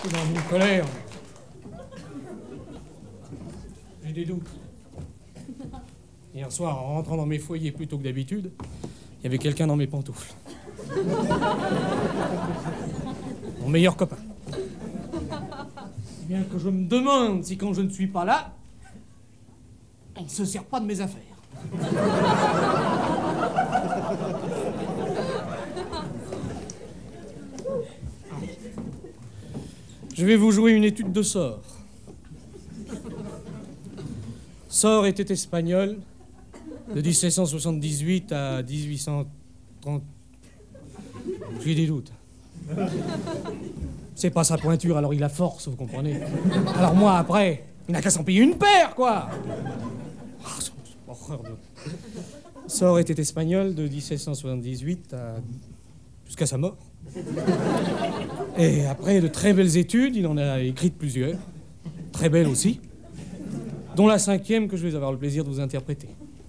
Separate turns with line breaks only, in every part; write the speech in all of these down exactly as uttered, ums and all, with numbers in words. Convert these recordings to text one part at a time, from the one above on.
Je suis dans une colère. J'ai des doutes. Hier soir, en rentrant dans mes foyers plus tôt que d'habitude, il y avait quelqu'un dans mes pantoufles. Mon meilleur copain. Bien que je me demande si quand je ne suis pas là, il ne se sert pas de mes affaires. Je vais vous jouer une étude de Sort. Sort était espagnol de dix-sept cent soixante-dix-huit à dix-huit cent trente. J'ai des doutes. C'est pas sa pointure, alors il a force, vous comprenez. Alors moi, après, il n'a qu'à s'en payer une paire, quoi. Oh, horreur de... Sort était espagnol de dix-sept cent soixante-dix-huit à... jusqu'à sa mort. Et après de très belles études, il en a écrites plusieurs, très belles aussi, dont la cinquième que je vais avoir le plaisir de vous interpréter.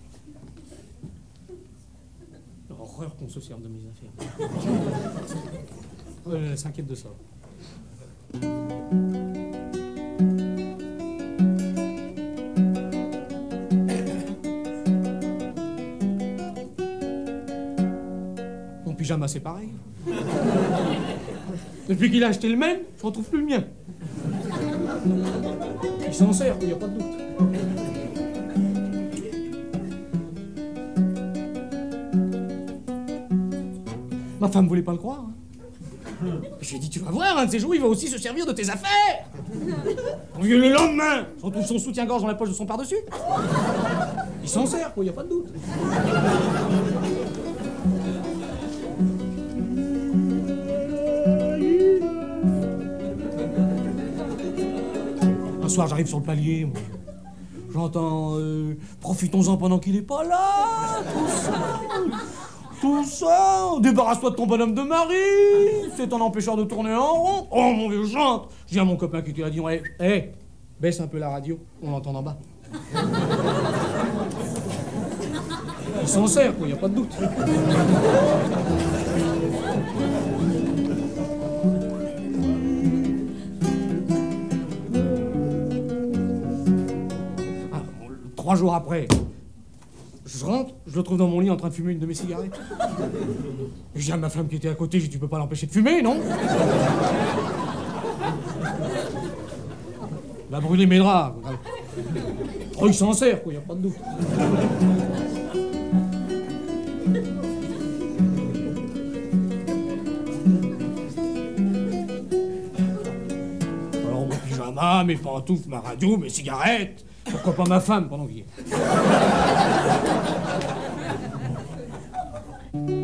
Horreur qu'on se serve de mes affaires. Euh, la cinquième de Sort. Mon pyjama, c'est pareil. Depuis qu'il a acheté le mien, je retrouve plus le mien. Il s'en sert, il n'y a pas de doute. Ma femme voulait pas le croire. Hein. J'ai dit, tu vas voir, un de ces jours, il va aussi se servir de tes affaires. On vient le lendemain, on trouve son soutien-gorge dans la poche de son par-dessus. Il s'en sert, quoi, il n'y a pas de doute. Un soir, j'arrive sur le palier, moi. J'entends euh, profitons-en pendant qu'il est pas là, tout ça, tout ça, débarrasse-toi de ton bonhomme de mari, c'est un empêcheur de tourner en rond. Oh mon vieux, chante. Je dis à mon copain qui était là, dis hé, hey, hey, baisse un peu la radio, on l'entend en bas. Il s'en sert, quoi, y a pas de doute. Trois jours après, je rentre, je le trouve dans mon lit en train de fumer une de mes cigarettes. Et je dis à ma femme qui était à côté, je dis, tu peux pas l'empêcher de fumer, non? Il a brûlé mes draps. Oh, il s'en sert, quoi, y a pas de doute. Alors mon pyjama, mes pantoufles, ma radio, mes cigarettes... Pourquoi pas ma femme pendant qu'il y est?